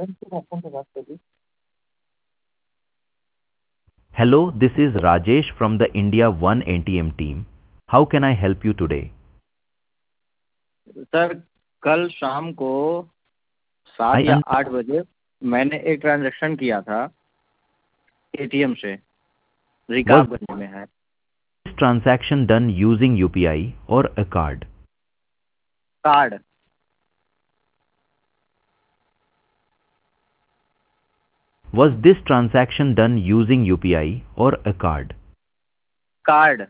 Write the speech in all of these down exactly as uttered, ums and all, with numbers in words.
Hello, this is Rajesh from the India One A T M team. How can I help you today? Sir कल शाम को I सात या un- आठ बजे मैंने एक ट्रांजैक्शन किया था एटीएम से, was रिकाबगंज में है। this transaction done using U P I or a card? Card Was this transaction done using U P I or a card? Card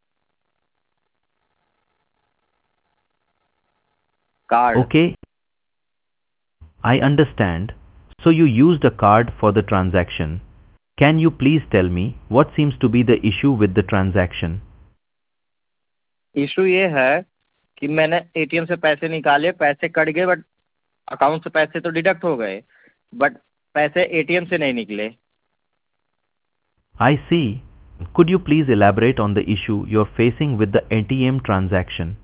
card Okay, I understand. So you used a card for the transaction. Can you please tell me what seems to be the issue with the transaction? Issue ये है कि मैंने ATM से पैसे निकाले, पैसे cut गए, but account से पैसे तो डिडक्ट हो गए, बट पैसे एटीएम से नहीं निकले। I see. Could you please elaborate on the issue you're facing with the A T M transaction?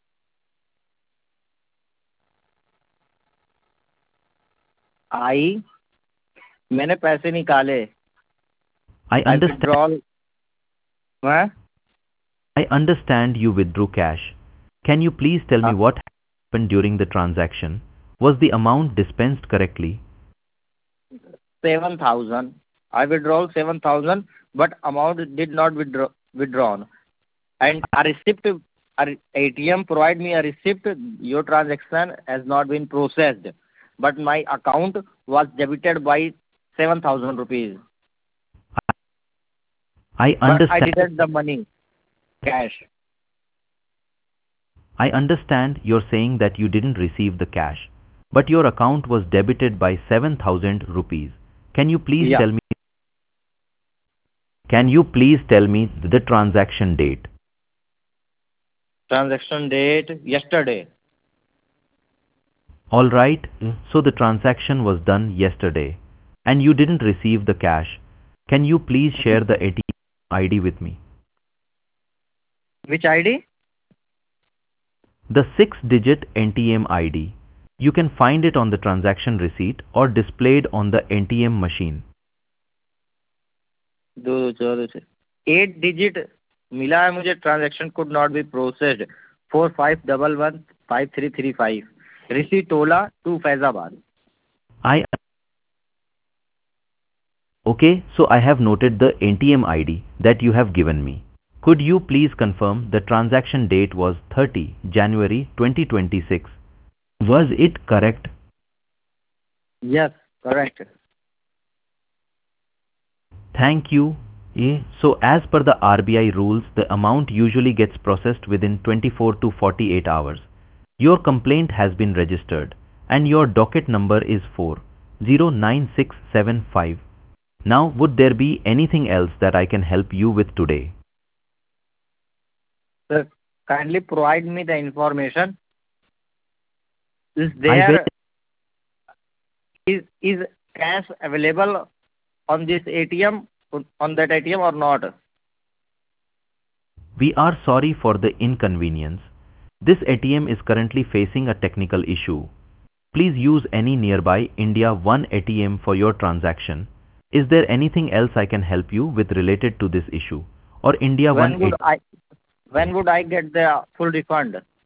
आई मैंने पैसे निकाले, I आई understand. विड्रॉल मैं I understand you withdrew cash. Can you please tell me what happened during the transaction? Was the amount dispensed correctly? Seven thousand I withdrawal seven thousand, but amount did not withdrawn, and a receipt, a A T M provide me a receipt, your transaction has not been processed, but my account was debited by seven thousand rupees, I but I understand. deduct the money cash. I understand you're saying that you didn't receive the cash, but your account was debited by seven thousand rupees. Can you please Yeah, tell me Can you please tell me the transaction date? transaction date yesterday. All right, so the transaction was done yesterday and you didn't receive the cash. Can you please share the A T M I D with me? Which I D? The six-digit N T M I D. You can find it on the transaction receipt or displayed on the N T M machine. दो चौदह से eight digit मिला है मुझे। Transaction could not be processed, four five double one five three three five, Rishi Tola to Faizabad. I Okay, so I have noted the N T M I D that you have given me. Could you please confirm the transaction date was thirtieth January twenty twenty-six? Was it correct? Yes correct. Thank you. Yeah. So as per the R B I rules, the amount usually gets processed within twenty-four to forty-eight hours. Your complaint has been registered and your docket number is four zero nine six seven five. Now, would there be anything else that I can help you with today? Sir kindly provide me the information, is I there, will. is is cash available on this A T M, on that A T M or not? We are sorry for the inconvenience. This A T M is currently facing a technical issue. Please use any nearby India One A T M for your transaction. Is there anything else I can help you with related to this issue? Or India One When would A T M? I when would I get the full refund?